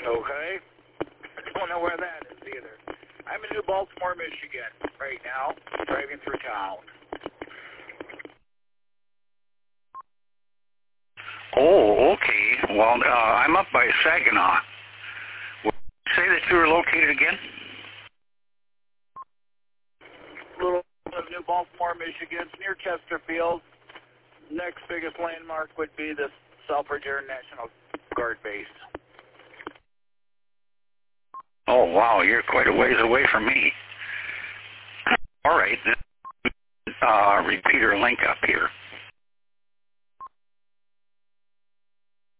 Okay. I don't know where that is either. I'm in New Baltimore, Michigan right now, driving through town. Oh, okay. Well, I'm up by Saginaw. Say that you were located again? Little of New Baltimore, Michigan, it's near Chesterfield. Next biggest landmark would be the Selfridge Air National Guard base. Oh, wow, you're quite a ways away from me. All right, repeater link up here.